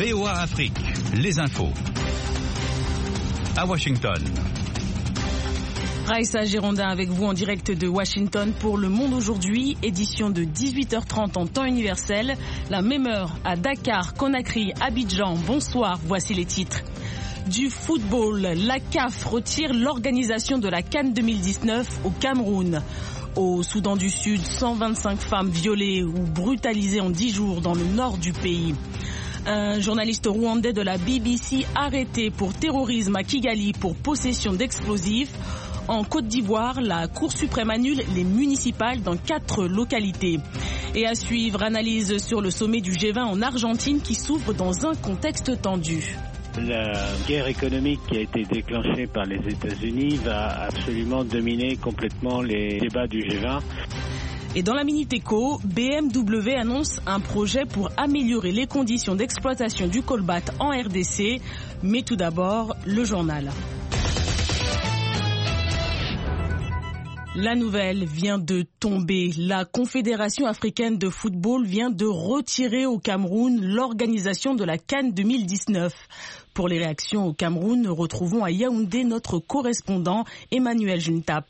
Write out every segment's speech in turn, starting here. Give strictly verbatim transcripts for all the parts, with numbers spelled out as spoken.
V O A Afrique, les infos. À Washington. Raïssa Girondin avec vous en direct de Washington pour Le Monde aujourd'hui, édition de dix-huit heures trente en temps universel. La même heure à Dakar, Conakry, Abidjan. Bonsoir, voici les titres. Du football, la C A F retire l'organisation de la CAN deux mille dix-neuf au Cameroun. Au Soudan du Sud, cent vingt-cinq femmes violées ou brutalisées en dix jours dans le nord du pays. Un journaliste rwandais de la B B C arrêté pour terrorisme à Kigali pour possession d'explosifs. En Côte d'Ivoire, la Cour suprême annule les municipales dans quatre localités. Et à suivre, analyse sur le sommet du G vingt en Argentine qui s'ouvre dans un contexte tendu. La guerre économique qui a été déclenchée par les États-Unis va absolument dominer complètement les débats du G vingt. Et dans la Minute Éco, B M W annonce un projet pour améliorer les conditions d'exploitation du colbate en R D C. Mais tout d'abord, le journal. La nouvelle vient de tomber. La Confédération africaine de football vient de retirer au Cameroun l'organisation de la CAN deux mille dix-neuf. Pour les réactions au Cameroun, retrouvons à Yaoundé notre correspondant Emmanuel Juntap.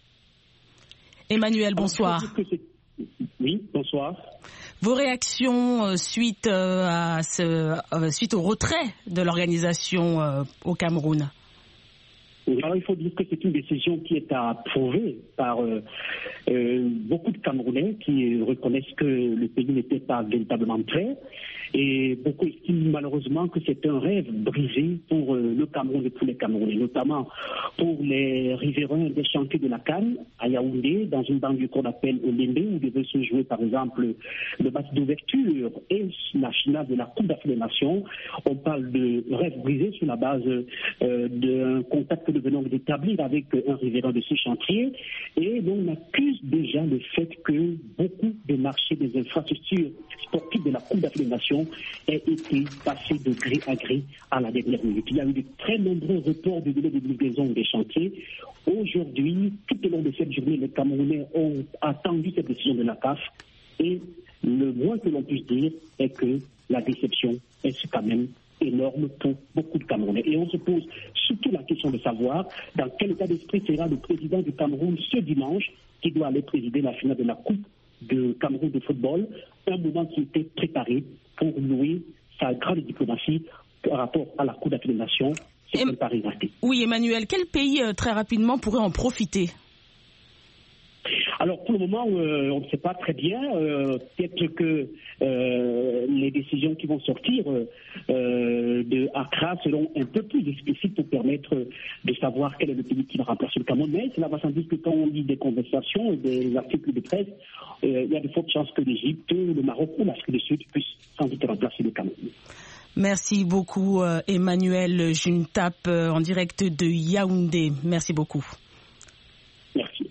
Emmanuel, bonsoir. Oui, bonsoir. Vos réactions suite, à ce, suite au retrait de l'organisation au Cameroun? Alors, il faut dire que c'est une décision qui est approuvée par euh, euh, beaucoup de Camerounais qui reconnaissent que le pays n'était pas véritablement prêt. Et beaucoup estiment malheureusement que c'est un rêve brisé pour euh, le Cameroun et pour les Camerounais, notamment pour les riverains des chantiers de la CAN à Yaoundé, dans une banlieue qu'on appelle Olembe, où devait se jouer par exemple le match d'ouverture et la finale de la Coupe d'Afrique des Nations. On parle de rêve brisé sur la base euh, d'un contact que nous venons d'établir avec un riverain de ce chantier. Et donc on accuse déjà le fait que beaucoup des marchés des infrastructures sportives de la Coupe d'Afrique des Nations aient été passés de gré à gré à la dernière minute. Il y a eu de très nombreux reports du délai de livraison des chantiers. Aujourd'hui, tout au long de cette journée, les Camerounais ont attendu cette décision de la C A F et le moins que l'on puisse dire est que la déception est quand même énorme pour beaucoup de Camerounais. Et on se pose surtout la question de savoir dans quel état d'esprit sera le président du Cameroun ce dimanche qui doit aller présider la finale de la Coupe de Cameroun de football, un moment qui était préparé pour louer sa grande diplomatie par rapport à la Coupe d'Afrique des Nations. C'est un pari raté. Oui, Emmanuel, quel pays euh, très rapidement pourrait en profiter ? Alors pour le moment, euh, on ne sait pas très bien. Euh, peut-être que euh, les décisions qui vont sortir euh, de Accra seront un peu plus explicites pour permettre de savoir quel est le pays qui va remplacer le Cameroun. Mais cela va sans doute que quand on lit des conversations et des articles de presse, euh, il y a de fortes chances que l'Égypte, le Maroc ou l'Afrique du Sud puissent sans doute remplacer le Cameroun. Merci beaucoup Emmanuel Juntap en direct de Yaoundé. Merci beaucoup. Merci.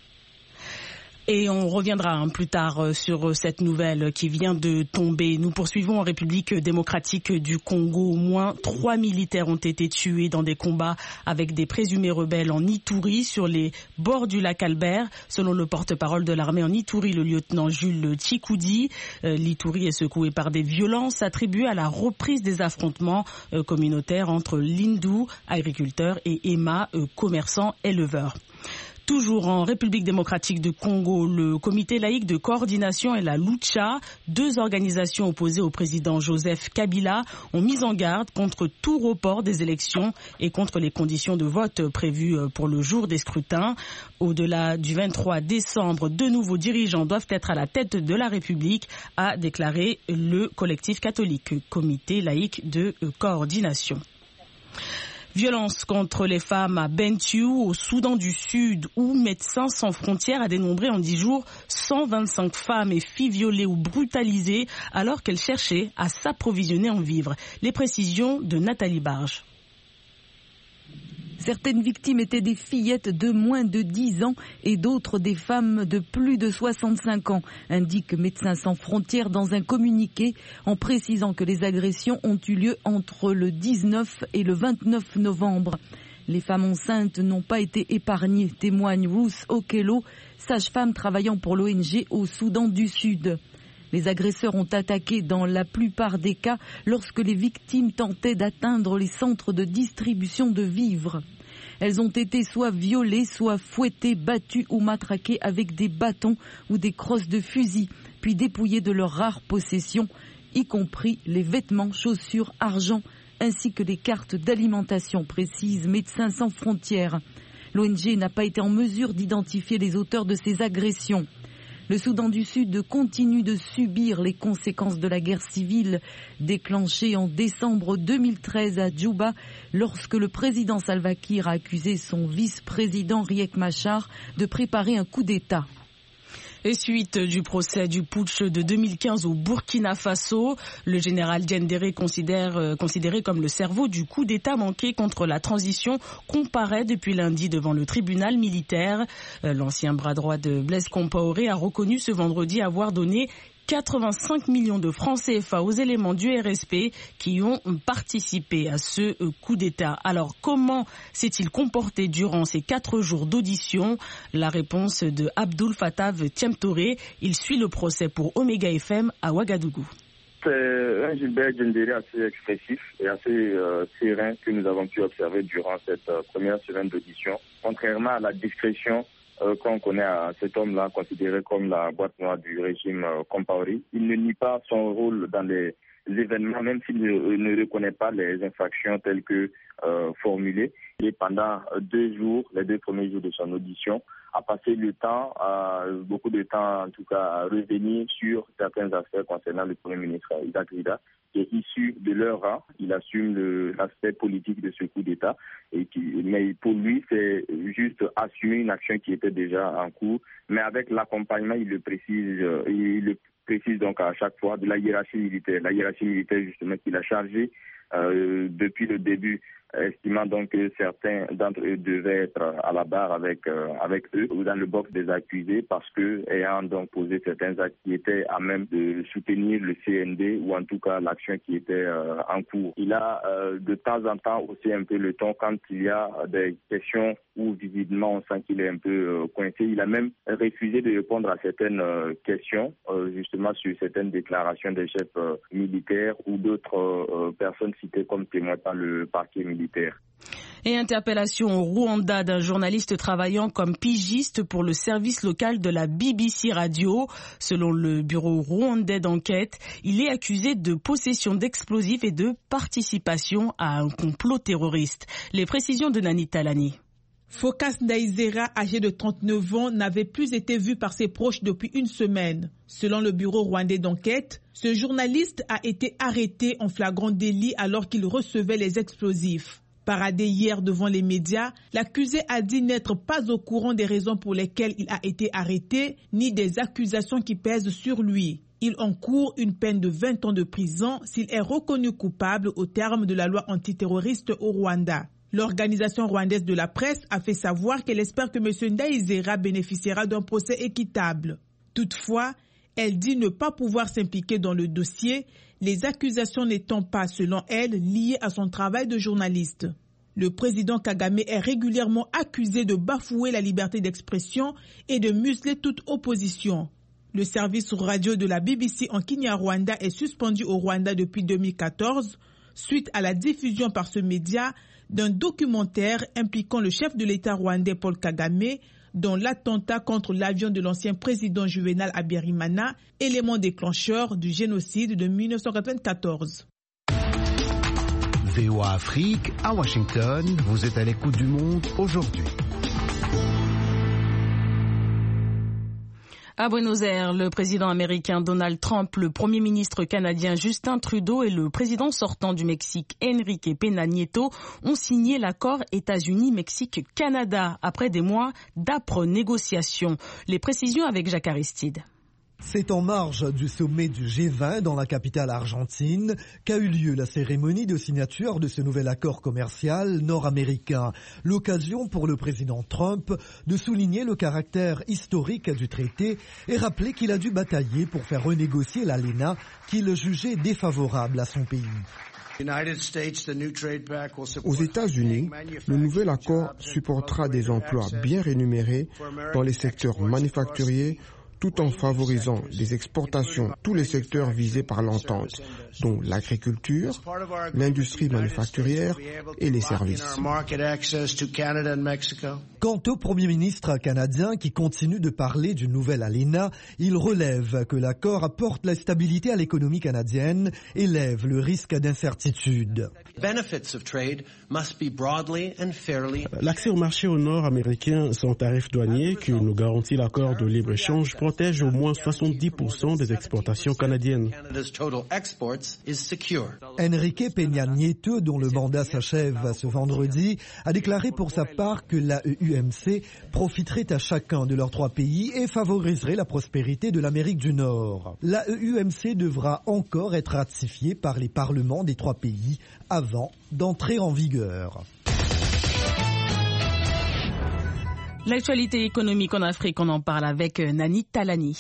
Et on reviendra plus tard sur cette nouvelle qui vient de tomber. Nous poursuivons en République démocratique du Congo. Au moins trois militaires ont été tués dans des combats avec des présumés rebelles en Ituri sur les bords du lac Albert. Selon le porte-parole de l'armée en Ituri, le lieutenant Jules Tchikoudi, l'Ituri est secoué par des violences attribuées à la reprise des affrontements communautaires entre l'Hindou, agriculteurs, et Emma, commerçants éleveurs. Toujours en République démocratique du Congo, le comité laïque de coordination et la Lucha, deux organisations opposées au président Joseph Kabila, ont mis en garde contre tout report des élections et contre les conditions de vote prévues pour le jour des scrutins. Au-delà du vingt-trois décembre, deux nouveaux dirigeants doivent être à la tête de la République, a déclaré le collectif catholique, comité laïque de coordination. Violence contre les femmes à Bentiu, au Soudan du Sud, où Médecins sans frontières a dénombré en dix jours cent vingt-cinq femmes et filles violées ou brutalisées alors qu'elles cherchaient à s'approvisionner en vivres. Les précisions de Nathalie Barge. Certaines victimes étaient des fillettes de moins de dix ans et d'autres des femmes de plus de soixante-cinq ans, indique Médecins sans frontières dans un communiqué en précisant que les agressions ont eu lieu entre le dix-neuf et le vingt-neuf novembre. Les femmes enceintes n'ont pas été épargnées, témoigne Ruth Okello, sage-femme travaillant pour l'O N G au Soudan du Sud. Les agresseurs ont attaqué dans la plupart des cas lorsque les victimes tentaient d'atteindre les centres de distribution de vivres. Elles ont été soit violées, soit fouettées, battues ou matraquées avec des bâtons ou des crosses de fusil, puis dépouillées de leurs rares possessions, y compris les vêtements, chaussures, argent, ainsi que des cartes d'alimentation, précise Médecins sans frontières. L'O N G n'a pas été en mesure d'identifier les auteurs de ces agressions. Le Soudan du Sud continue de subir les conséquences de la guerre civile déclenchée en décembre deux mille treize à Djouba lorsque le président Salva Kiir a accusé son vice-président Riek Machar de préparer un coup d'État. Et suite du procès du putsch de deux mille quinze au Burkina Faso, le général Diendéré, considère, euh, considéré comme le cerveau du coup d'État manqué contre la transition, comparaît depuis lundi devant le tribunal militaire. Euh, l'ancien bras droit de Blaise Compaoré a reconnu ce vendredi avoir donné quatre-vingt-cinq millions de francs C F A aux éléments du R S P qui ont participé à ce coup d'État. Alors, comment s'est-il comporté durant ces quatre jours d'audition? La réponse de Abdoul Fattah Thiemtouré. Il suit le procès pour Omega F M à Ouagadougou. C'est un Gilbert Diendéré assez expressif et assez euh, serein que nous avons pu observer durant cette euh, première semaine d'audition. Contrairement à la discrétion Euh, qu'on connaît à cet homme-là, considéré comme la boîte noire du régime euh, Compaoré. Il ne nie pas son rôle dans les événements, même s'il ne, ne reconnaît pas les infractions telles que euh, formulées. Et pendant deux jours, les deux premiers jours de son audition, a passé le temps, euh, beaucoup de temps en tout cas, à revenir sur certains aspects concernant le Premier ministre Ida Grida, qui est issu de leur rang. Il assume le, l'aspect politique de ce coup d'État. Et qui, mais pour lui, c'est juste assumer une action qui était déjà en cours. Mais avec l'accompagnement, il le précise, euh, il le précise donc à chaque fois de la hiérarchie militaire. La hiérarchie militaire, justement, qu'il a chargée euh, depuis le début, estimant donc que certains d'entre eux devaient être à la barre avec euh, avec eux ou dans le box des accusés parce que ayant donc posé certains actes qui étaient à même de soutenir le C N D ou en tout cas l'action qui était euh, en cours. Il a euh, de temps en temps aussi un peu le ton quand il y a des questions où visiblement on sent qu'il est un peu euh, coincé. Il a même refusé de répondre à certaines euh, questions euh, justement sur certaines déclarations des chefs euh, militaires ou d'autres euh, personnes citées comme témoins par le parquet militaire. Et interpellation au Rwanda d'un journaliste travaillant comme pigiste pour le service local de la B B C Radio. Selon le bureau rwandais d'enquête, il est accusé de possession d'explosifs et de participation à un complot terroriste. Les précisions de Nani Talani. Phocas Ndaizera, âgé de trente-neuf ans, n'avait plus été vu par ses proches depuis une semaine. Selon le bureau rwandais d'enquête, ce journaliste a été arrêté en flagrant délit alors qu'il recevait les explosifs. Paradé hier devant les médias, l'accusé a dit n'être pas au courant des raisons pour lesquelles il a été arrêté, ni des accusations qui pèsent sur lui. Il encourt une peine de vingt ans de prison s'il est reconnu coupable au terme de la loi antiterroriste au Rwanda. L'organisation rwandaise de la presse a fait savoir qu'elle espère que M. Ndaizera bénéficiera d'un procès équitable. Toutefois, elle dit ne pas pouvoir s'impliquer dans le dossier, les accusations n'étant pas, selon elle, liées à son travail de journaliste. Le président Kagame est régulièrement accusé de bafouer la liberté d'expression et de museler toute opposition. Le service radio de la B B C en Kinyarwanda est suspendu au Rwanda depuis deux mille quatorze, suite à la diffusion par ce média d'un documentaire impliquant le chef de l'État rwandais Paul Kagame dans l'attentat contre l'avion de l'ancien président Juvenal Habyarimana, élément déclencheur du génocide de mille neuf cent quatre-vingt-quatorze. V O A Afrique, à Washington, vous êtes à l'écoute du monde aujourd'hui. À Buenos Aires, le président américain Donald Trump, le premier ministre canadien Justin Trudeau et le président sortant du Mexique Enrique Peña Nieto ont signé l'accord États-Unis-Mexique-Canada après des mois d'âpres négociations. Les précisions avec Jacques Aristide. C'est en marge du sommet du G vingt dans la capitale argentine qu'a eu lieu la cérémonie de signature de ce nouvel accord commercial nord-américain. L'occasion pour le président Trump de souligner le caractère historique du traité et rappeler qu'il a dû batailler pour faire renégocier l'A L E N A qu'il jugeait défavorable à son pays. Aux États-Unis, le nouvel accord supportera des emplois bien rémunérés dans les secteurs manufacturiers, tout en favorisant les exportations, tous les secteurs visés par l'entente, dont l'agriculture, l'industrie manufacturière et les services. Quant au Premier ministre canadien qui continue de parler du nouvel A L E N A, il relève que l'accord apporte la stabilité à l'économie canadienne et lève le risque d'incertitude. L'accès au marché au nord américain sans tarifs douaniers que nous garantit l'accord de libre-échange protège au moins soixante-dix pour cent des exportations canadiennes. Enrique Peña Nieto, dont le mandat s'achève ce vendredi, a déclaré pour sa part que l'A E U M C profiterait à chacun de leurs trois pays et favoriserait la prospérité de l'Amérique du Nord. L'A E U M C devra encore être ratifiée par les parlements des trois pays avant d'entrer en vigueur. L'actualité économique en Afrique, on en parle avec Nani Talani.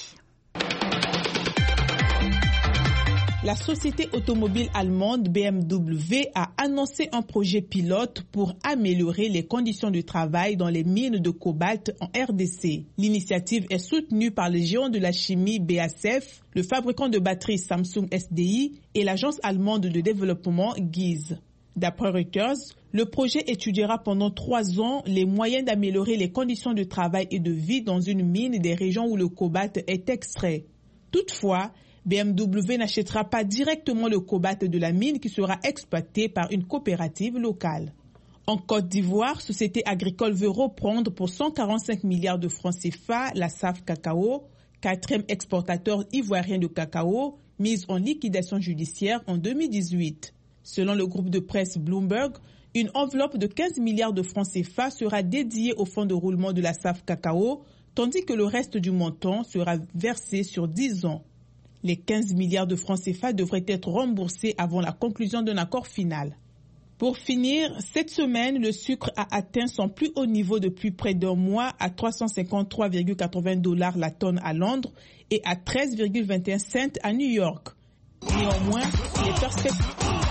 La société automobile allemande B M W a annoncé un projet pilote pour améliorer les conditions de travail dans les mines de cobalt en R D C. L'initiative est soutenue par le géant de la chimie B A S F, le fabricant de batteries Samsung S D I et l'agence allemande de développement G I S. D'après Reuters, le projet étudiera pendant trois ans les moyens d'améliorer les conditions de travail et de vie dans une mine des régions où le cobalt est extrait. Toutefois, B M W n'achètera pas directement le cobalt de la mine qui sera exploité par une coopérative locale. En Côte d'Ivoire, Société agricole veut reprendre pour cent quarante-cinq milliards de francs C F A la S A F Cacao, quatrième exportateur ivoirien de cacao, mise en liquidation judiciaire en deux mille dix-huit. Selon le groupe de presse Bloomberg, une enveloppe de quinze milliards de francs C F A sera dédiée au fonds de roulement de la S A F Cacao, tandis que le reste du montant sera versé sur dix ans. Les quinze milliards de francs C F A devraient être remboursés avant la conclusion d'un accord final. Pour finir, cette semaine, le sucre a atteint son plus haut niveau depuis près d'un mois à trois cent cinquante-trois virgule quatre-vingts dollars la tonne à Londres et à treize virgule vingt et un cents à New York. Néanmoins, les perspectives...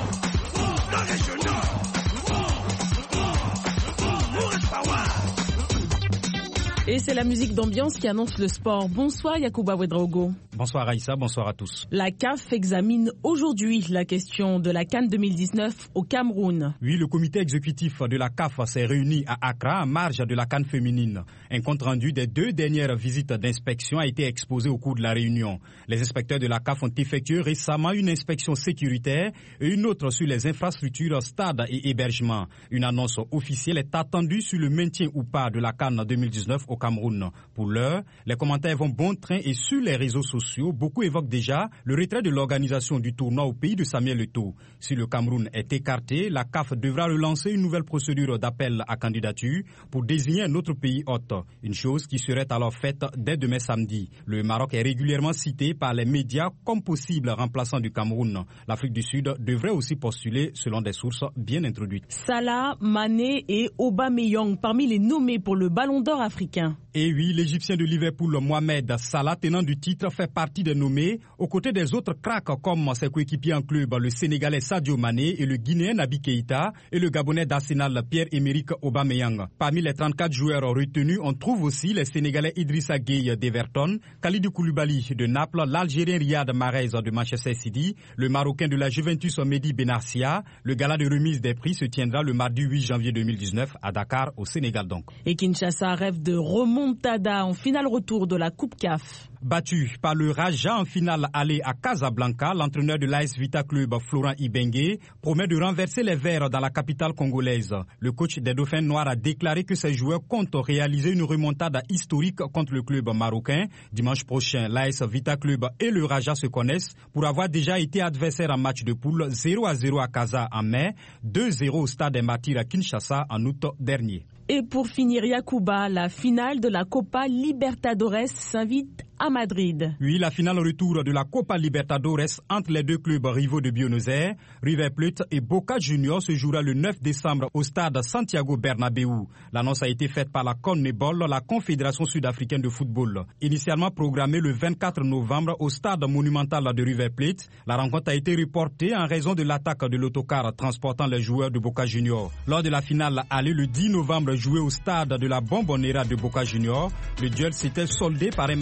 Et c'est la musique d'ambiance qui annonce le sport. Bonsoir Yacouba Ouedraogo. Bonsoir Aïssa, bonsoir à tous. La C A F examine aujourd'hui la question de la CAN deux mille dix-neuf au Cameroun. Oui, le comité exécutif de la C A F s'est réuni à Accra en marge de la CAN féminine. Un compte-rendu des deux dernières visites d'inspection a été exposé au cours de la réunion. Les inspecteurs de la C A F ont effectué récemment une inspection sécuritaire et une autre sur les infrastructures, stades et hébergements. Une annonce officielle est attendue sur le maintien ou pas de la CAN deux mille dix-neuf au Cameroun. Pour l'heure, les commentaires vont bon train et sur les réseaux sociaux, beaucoup évoquent déjà le retrait de l'organisation du tournoi au pays de Samuel Eto'o. Si le Cameroun est écarté, la C A F devra relancer une nouvelle procédure d'appel à candidature pour désigner un autre pays hôte. Une chose qui serait alors faite dès demain samedi. Le Maroc est régulièrement cité par les médias comme possible remplaçant du Cameroun. L'Afrique du Sud devrait aussi postuler selon des sources bien introduites. Salah, Mané et Aubameyang parmi les nommés pour le Ballon d'Or africain. Et oui, l'Égyptien de Liverpool, Mohamed Salah, tenant du titre, fait partie des nommés, aux côtés des autres cracks comme ses coéquipiers en club, le Sénégalais Sadio Mané et le Guinéen Naby Keïta et le Gabonais d'Arsenal Pierre-Emerick Aubameyang. Parmi les trente-quatre joueurs retenus, on trouve aussi les Sénégalais Idrissa Gueye d'Everton, Kalidou Koulibaly de Naples, l'Algérien Riyad Mahrez de Manchester City, le Marocain de la Juventus Mehdi Benarcia. Le gala de remise des prix se tiendra le mardi huit janvier deux mille dix-neuf à Dakar, au Sénégal donc. Et Kinshasa rêve de remontada en finale retour de la Coupe C A F. Battu par le Raja en finale aller à Casablanca, l'entraîneur de l'A S Vita Club, Florent Ibenge, promet de renverser les Verts dans la capitale congolaise. Le coach des Dauphins Noirs a déclaré que ses joueurs comptent réaliser une remontada historique contre le club marocain. Dimanche prochain, l'A S Vita Club et le Raja se connaissent pour avoir déjà été adversaires en match de poule zéro à zéro à Casa en mai, deux zéro au stade des Martyrs à Kinshasa en août dernier. Et pour finir, Yacouba, la finale de la Copa Libertadores s'invite à Madrid. Oui, la finale retour de la Copa Libertadores entre les deux clubs rivaux de Buenos Aires, River Plate et Boca Juniors, se jouera le neuf décembre au stade Santiago Bernabéu. L'annonce a été faite par la CONMEBOL, la Confédération sud-africaine de football. Initialement programmée le vingt-quatre novembre au stade monumental de River Plate, la rencontre a été reportée en raison de l'attaque de l'autocar transportant les joueurs de Boca Juniors. Lors de la finale allée le dix novembre jouée au stade de la Bombonera de Boca Juniors, le duel s'était soldé par un match nul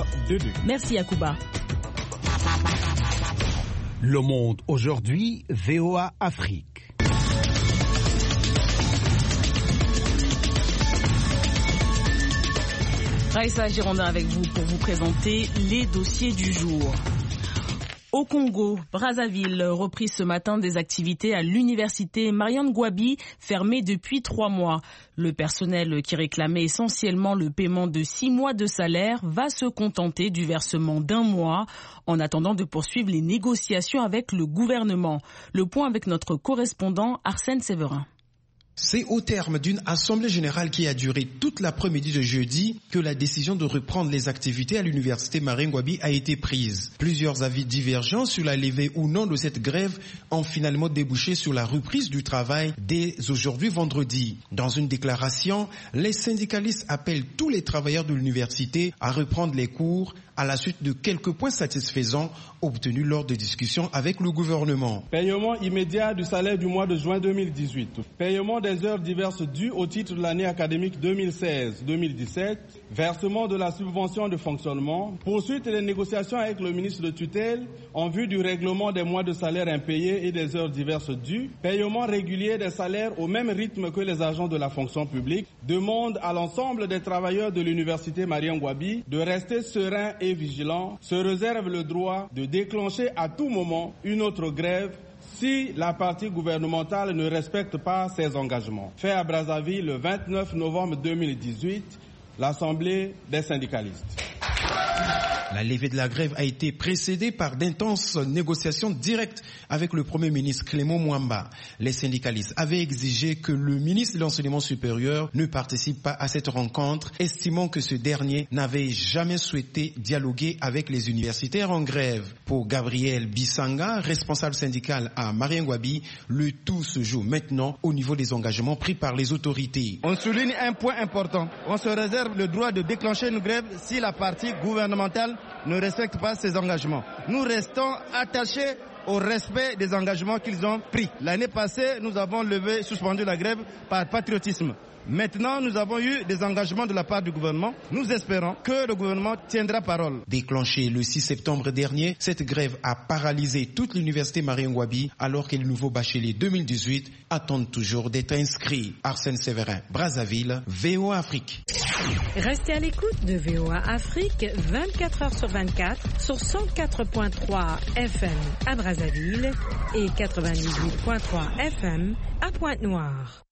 deux deux. Merci Yacouba. Le Monde aujourd'hui, V O A Afrique. Raïssa Girondin avec vous pour vous présenter les dossiers du jour. Au Congo, Brazzaville, reprise ce matin des activités à l'université Mariam Ngouabi, fermée depuis trois mois. Le personnel qui réclamait essentiellement le paiement de six mois de salaire va se contenter du versement d'un mois en attendant de poursuivre les négociations avec le gouvernement. Le point avec notre correspondant Arsène Séverin. C'est au terme d'une assemblée générale qui a duré toute l'après-midi de jeudi que la décision de reprendre les activités à l'université Mariam Ngouabi a été prise. Plusieurs avis divergents sur la levée ou non de cette grève ont finalement débouché sur la reprise du travail dès aujourd'hui vendredi. Dans une déclaration, les syndicalistes appellent tous les travailleurs de l'université à reprendre les cours à la suite de quelques points satisfaisants obtenus lors de discussions avec le gouvernement. Paiement immédiat du salaire du mois de juin deux mille dix-huit. Paiement des heures diverses dues au titre de l'année académique deux mille seize deux mille dix-sept. Versement de la subvention de fonctionnement. Poursuite des négociations avec le ministre de tutelle en vue du règlement des mois de salaire impayés et des heures diverses dues. Paiement régulier des salaires au même rythme que les agents de la fonction publique. Demande à l'ensemble des travailleurs de l'université Mariam Ngouabi de rester sereins et vigilants, se réserve le droit de déclencher à tout moment une autre grève si la partie gouvernementale ne respecte pas ses engagements. Fait à Brazzaville le vingt-neuf novembre deux mille dix-huit, l'Assemblée des syndicalistes. La levée de la grève a été précédée par d'intenses négociations directes avec le Premier ministre Clément Mwamba. Les syndicalistes avaient exigé que le ministre de l'Enseignement supérieur ne participe pas à cette rencontre, estimant que ce dernier n'avait jamais souhaité dialoguer avec les universitaires en grève. Pour Gabriel Bissanga, responsable syndical à Mariam Ngouabi, le tout se joue maintenant au niveau des engagements pris par les autorités. On souligne un point important. On se réserve le droit de déclencher une grève si la partie gouvernementale ne respecte pas ses engagements. Nous restons attachés au respect des engagements qu'ils ont pris. L'année passée, nous avons levé, suspendu la grève par patriotisme. Maintenant, nous avons eu des engagements de la part du gouvernement. Nous espérons que le gouvernement tiendra parole. Déclenchée le six septembre dernier, cette grève a paralysé toute l'université Mariam Ngouabi alors que les nouveaux bacheliers deux mille dix-huit attendent toujours d'être inscrits. Arsène Séverin, Brazzaville, V O A Afrique. Restez à l'écoute de V O A Afrique vingt-quatre heures sur vingt-quatre sur cent quatre point trois F M à Brazzaville et quatre-vingt-dix-huit point trois F M à Pointe-Noire.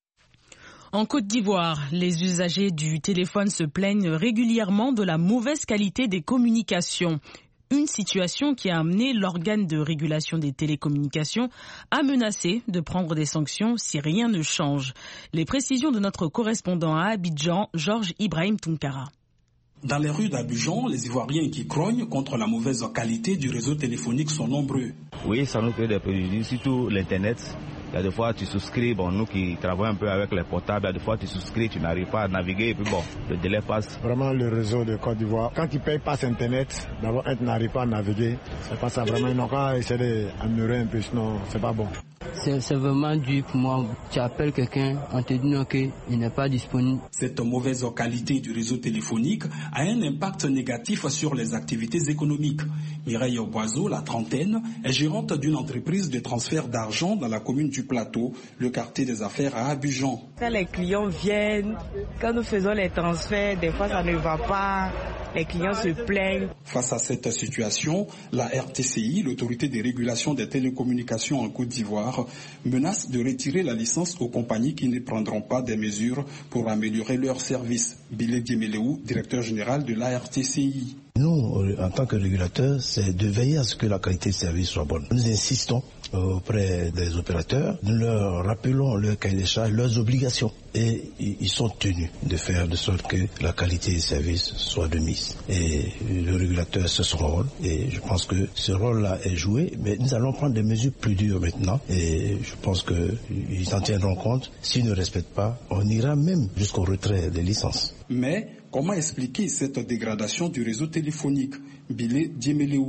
En Côte d'Ivoire, les usagers du téléphone se plaignent régulièrement de la mauvaise qualité des communications. Une situation qui a amené l'organe de régulation des télécommunications à menacer de prendre des sanctions si rien ne change. Les précisions de notre correspondant à Abidjan, Georges Ibrahim Tunkara. Dans les rues d'Abidjan, les Ivoiriens qui grognent contre la mauvaise qualité du réseau téléphonique sont nombreux. Oui, ça nous crée des préjudices, surtout l'Internet. Il y a des fois tu souscris, bon, nous qui travaillons un peu avec les portables, il y a des fois tu souscris, tu n'arrives pas à naviguer et puis bon, le délai passe. Vraiment le réseau de Côte d'Ivoire, quand ils payent pas Internet, d'abord tu n'arrives pas à naviguer, c'est pas ça vraiment, ils n'ont qu'à essayer d'améliorer un peu, sinon c'est pas bon. C'est vraiment dur pour moi. Tu appelles quelqu'un, on te dit non qu'il n'est pas disponible. Cette mauvaise qualité du réseau téléphonique a un impact négatif sur les activités économiques. Mireille Boiseau, la trentaine, est gérante d'une entreprise de transfert d'argent dans la commune du Plateau, le quartier des affaires à Abidjan. Quand les clients viennent, quand nous faisons les transferts, des fois ça ne va pas, les clients se plaignent. Face à cette situation, la R T C I, l'autorité de régulation des télécommunications en Côte d'Ivoire, menace de retirer la licence aux compagnies qui ne prendront pas des mesures pour améliorer leur service. Bilé Diemeleou, directeur général de l'A R T C I. Nous, en tant que régulateurs, c'est de veiller à ce que la qualité de service soit bonne. Nous insistons auprès des opérateurs, nous leur rappelons leur cahier des charges, leurs obligations. Et ils sont tenus de faire de sorte que la qualité des services soit de mise. Et le régulateur, c'est son rôle. Et je pense que ce rôle-là est joué. Mais nous allons prendre des mesures plus dures maintenant. Et je pense qu'ils en tiendront compte. S'ils ne respectent pas, on ira même jusqu'au retrait des licences. Mais comment expliquer cette dégradation du réseau téléphonique? Bilé Diemeleou.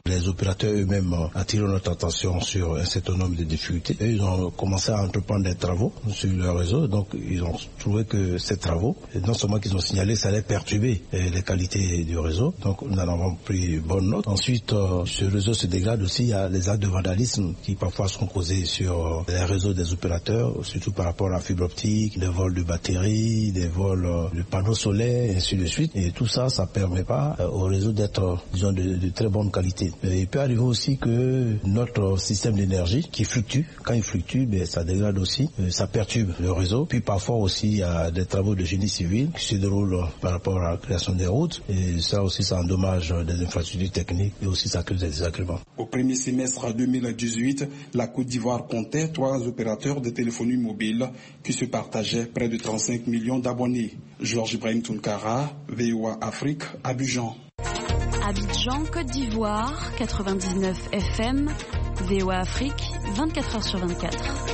Les opérateurs eux-mêmes attirent notre attention sur un certain nombre de difficultés. Et ils ont commencé à entreprendre des travaux sur leur réseau. Donc ils ont trouvé que ces travaux, non seulement qu'ils ont signalé, ça allait perturber les qualités du réseau. Donc nous en avons pris bonne note. Ensuite, euh, ce réseau se dégrade aussi. Il y a les actes de vandalisme qui parfois sont causés sur les réseaux des opérateurs, surtout par rapport à la fibre optique, des vols de batteries, des vols de panneaux solaires, et ainsi de suite. Et tout ça, ça permet pas euh, au réseau d'être, disons, de, de très bonne qualité. Et il peut arriver aussi que notre système d'énergie qui fluctue, quand il fluctue, ben, ça dégrade aussi, euh, ça perturbe le réseau. Puis parfois aussi, il y a des travaux de génie civil qui se déroulent par rapport à la création des routes. Et ça aussi, ça endommage des infrastructures techniques et aussi ça crée des désagréments. Au premier semestre deux mille dix-huit, la Côte d'Ivoire comptait trois opérateurs de téléphonie mobile qui se partageaient près de trente-cinq millions d'abonnés. Georges Ibrahim Tounkara, V O A Afrique, Abidjan. Abidjan, Côte d'Ivoire, quatre-vingt-dix-neuf F M, V O A Afrique, vingt-quatre heures sur vingt-quatre.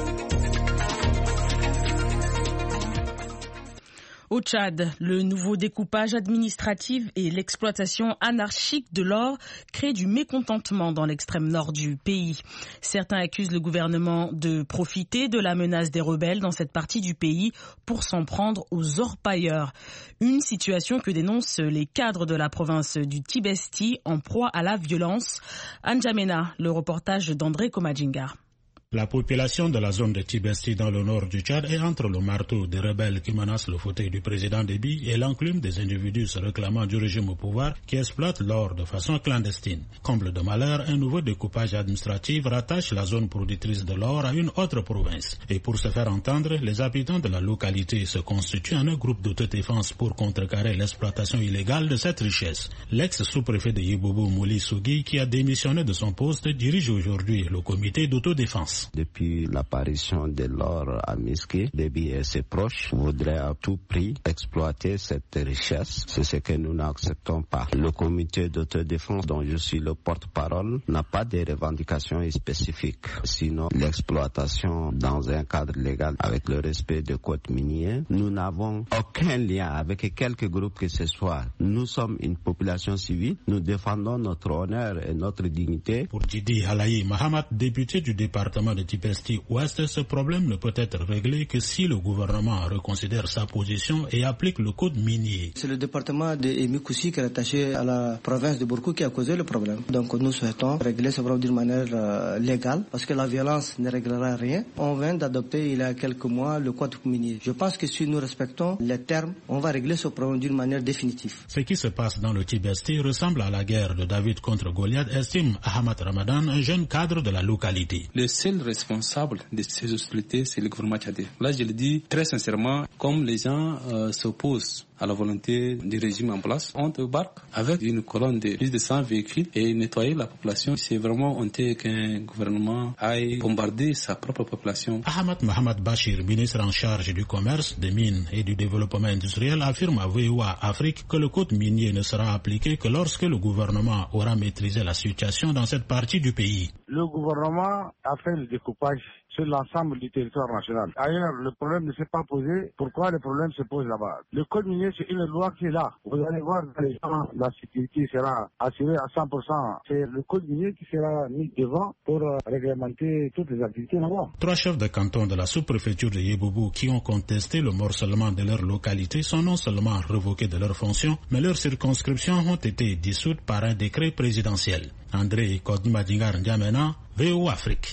Au Tchad, le nouveau découpage administratif et l'exploitation anarchique de l'or créent du mécontentement dans l'extrême nord du pays. Certains accusent le gouvernement de profiter de la menace des rebelles dans cette partie du pays pour s'en prendre aux orpailleurs. Une situation que dénoncent les cadres de la province du Tibesti en proie à la violence. N'Djamena, le reportage d'André Komadjinga. La population de la zone de Tibesti dans le nord du Tchad est entre le marteau des rebelles qui menacent le fauteuil du président Déby et l'enclume des individus se réclamant du régime au pouvoir qui exploitent l'or de façon clandestine. Comble de malheur, un nouveau découpage administratif rattache la zone productrice de l'or à une autre province. Et pour se faire entendre, les habitants de la localité se constituent en un groupe d'autodéfense pour contrecarrer l'exploitation illégale de cette richesse. L'ex-sous-préfet de Yibobo, Mouli Sougui, qui a démissionné de son poste, dirige aujourd'hui le comité d'autodéfense. Depuis l'apparition de l'or à Miski, Déby et ses proches voudraient à tout prix exploiter cette richesse. C'est ce que nous n'acceptons pas. Le comité d'autodéfense dont je suis le porte-parole n'a pas de revendications spécifiques. Sinon, l'exploitation dans un cadre légal avec le respect des codes miniers, nous n'avons aucun lien avec quelque groupe que ce soit. Nous sommes une population civile. Nous défendons notre honneur et notre dignité. Pour Djidi Halayi Mahamat, député du département de Tibesti Ouest, ce problème ne peut être réglé que si le gouvernement reconsidère sa position et applique le code minier. C'est le département de Emikoussi qui est attaché à la province de Bourkou qui a causé le problème. Donc nous souhaitons régler ce problème d'une manière euh, légale parce que la violence ne réglera rien. On vient d'adopter il y a quelques mois le code minier. Je pense que si nous respectons les termes, on va régler ce problème d'une manière définitive. Ce qui se passe dans le Tibesti ressemble à la guerre de David contre Goliath, estime Ahmad Ramadan, un jeune cadre de la localité. Le seul responsable de ces hostilités, c'est le gouvernement tchadien. Là, je le dis très sincèrement, comme les gens euh, s'opposent à la volonté du régime en place, on débarque avec une colonne de plus de cent véhicules et nettoyer la population. C'est vraiment honteux qu'un gouvernement aille bombarder sa propre population. Ahmad Mohamed Bachir, ministre en charge du commerce, des mines et du développement industriel, affirme à V O A Afrique que le code minier ne sera appliqué que lorsque le gouvernement aura maîtrisé la situation dans cette partie du pays. Le gouvernement a fait le découpage sur l'ensemble du territoire national. Ailleurs, le problème ne s'est pas posé. Pourquoi le problème se pose là-bas? Le code minier, c'est une loi qui est là. Vous allez voir, les gens, la sécurité sera assurée à cent pour cent. C'est le code minier qui sera mis devant pour euh, réglementer toutes les activités là-bas. Trois chefs de canton de la sous-préfecture de Yeboubou qui ont contesté le morcellement de leur localité sont non seulement revoqués de leurs fonctions, mais leurs circonscriptions ont été dissoutes par un décret présidentiel. André Kodmadingar N'Djamena, V O A Afrique.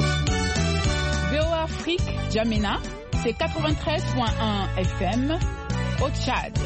V O A Afrique, N'Djamena, c'est quatre-vingt-treize virgule un F M au Tchad.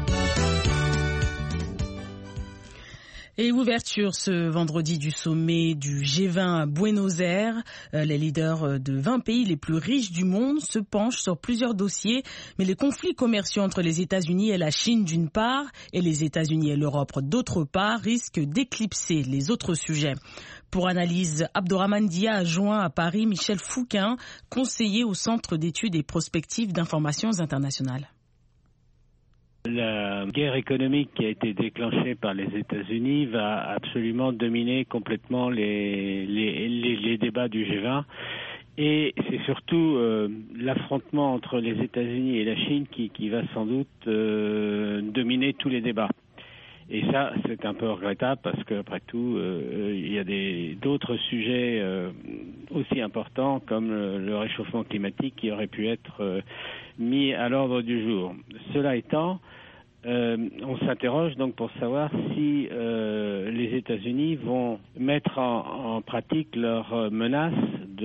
Et ouverture ce vendredi du sommet du G vingt à Buenos Aires. Les leaders de vingt pays les plus riches du monde se penchent sur plusieurs dossiers, mais les conflits commerciaux entre les États-Unis et la Chine d'une part et les États-Unis et l'Europe d'autre part risquent d'éclipser les autres sujets. Pour analyse, Abdourahmane Dia a joint à Paris Michel Fouquin, conseiller au Centre d'études et prospectives d'informations internationales. La guerre économique qui a été déclenchée par les États-Unis va absolument dominer complètement les, les, les, les débats du G vingt. Et c'est surtout euh, l'affrontement entre les États-Unis et la Chine qui, qui va sans doute euh, dominer tous les débats. Et ça, c'est un peu regrettable parce qu'après tout, euh, il y a des, d'autres sujets euh, aussi importants comme le, le réchauffement climatique qui auraient pu être euh, mis à l'ordre du jour. Cela étant, euh, on s'interroge donc pour savoir si euh, les États-Unis vont mettre en, en pratique leur menace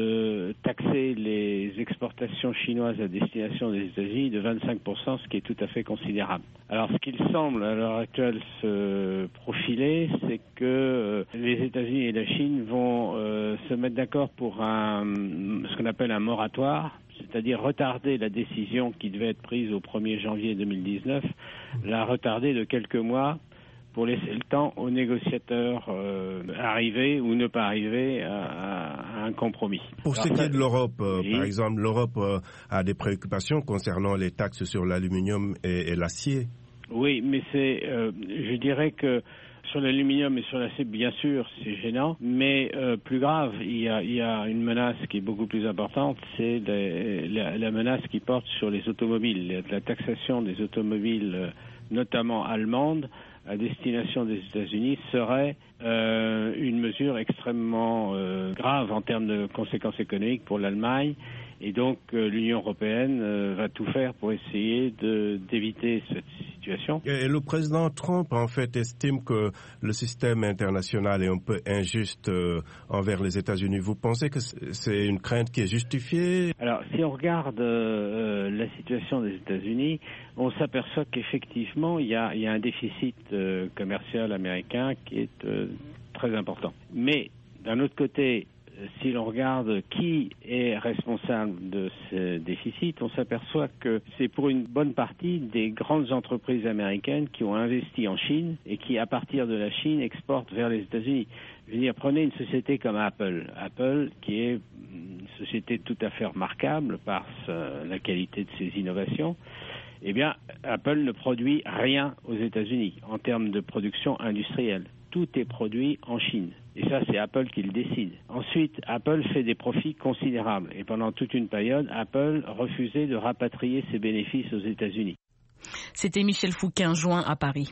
de taxer les exportations chinoises à destination des États-Unis de vingt-cinq pour cent, ce qui est tout à fait considérable. Alors, ce qu'il semble à l'heure actuelle se profiler, c'est que euh, les États-Unis et la Chine vont euh, se mettre d'accord pour un, ce qu'on appelle un moratoire, c'est-à-dire retarder la décision qui devait être prise au premier janvier deux mille dix-neuf, la retarder de quelques mois pour laisser le temps aux négociateurs euh, arriver ou ne pas arriver à, à, à un compromis. Pour ce qui est de l'Europe, euh, oui. par exemple, l'Europe euh, a des préoccupations concernant les taxes sur l'aluminium et, et l'acier. Oui, mais c'est, euh, je dirais que sur l'aluminium et sur l'acier, bien sûr, c'est gênant, mais euh, plus grave, il y, a, il y a une menace qui est beaucoup plus importante, c'est les, la, la menace qui porte sur les automobiles, la taxation des automobiles, notamment allemandes, à destination des États-Unis serait euh, une mesure extrêmement euh, grave en termes de conséquences économiques pour l'Allemagne. Et donc euh, l'Union européenne euh, va tout faire pour essayer de, d'éviter cette situation. Et le président Trump, en fait, estime que le système international est un peu injuste euh, envers les États-Unis. Vous pensez que c'est une crainte qui est justifiée? Alors, si on regarde euh, la situation des États-Unis, on s'aperçoit qu'effectivement, il y a, il y a un déficit euh, commercial américain qui est euh, très important. Mais, d'un autre côté, si l'on regarde qui est responsable de ce déficit, on s'aperçoit que c'est pour une bonne partie des grandes entreprises américaines qui ont investi en Chine et qui, à partir de la Chine, exportent vers les États-Unis. Je veux dire, prenez une société comme Apple. Apple, qui est une société tout à fait remarquable par la qualité de ses innovations, eh bien, Apple ne produit rien aux États-Unis en termes de production industrielle. Tout est produit en Chine. Et ça, c'est Apple qui le décide. Ensuite, Apple fait des profits considérables. Et pendant toute une période, Apple refusait de rapatrier ses bénéfices aux États-Unis. C'était Michel Fouquin, joint à Paris.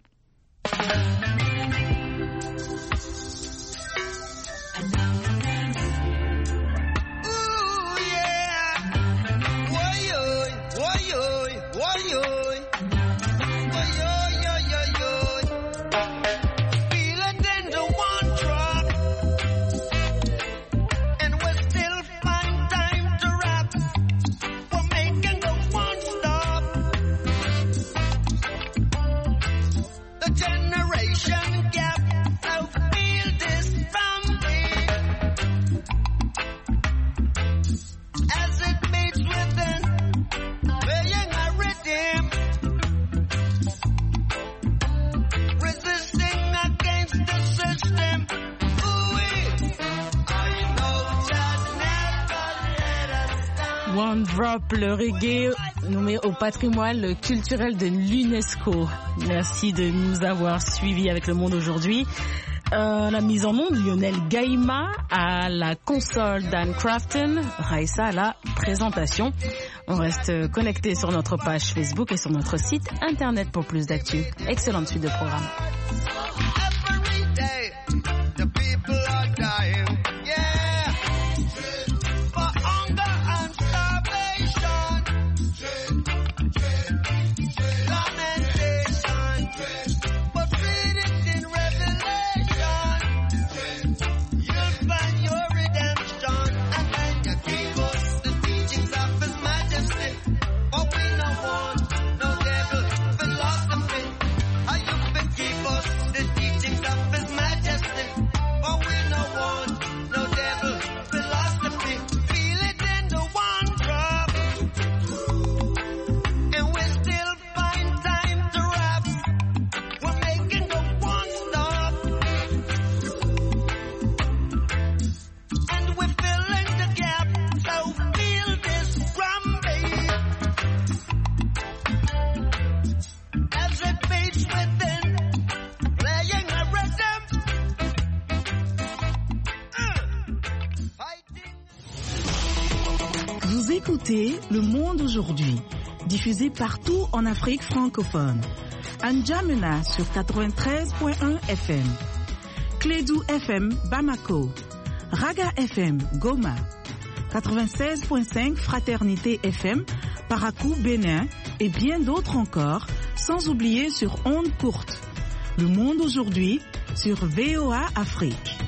One Drop, le reggae nommé au patrimoine culturel de l'UNESCO. Merci de nous avoir suivis avec Le Monde aujourd'hui. Euh, la mise en onde, Lionel Gaïma à la console, Dan Crafton, Raissa à la présentation. On reste connecté sur notre page Facebook et sur notre site internet pour plus d'actu. Excellente suite de programme. Écoutez Le Monde aujourd'hui, diffusé partout en Afrique francophone. N'Djamena sur quatre-vingt-treize point un F M, Clédou F M Bamako, Raga F M Goma, quatre-vingt-seize point cinq Fraternité F M Parakou Bénin et bien d'autres encore, sans oublier sur ondes courtes. Le monde aujourd'hui sur V O A Afrique.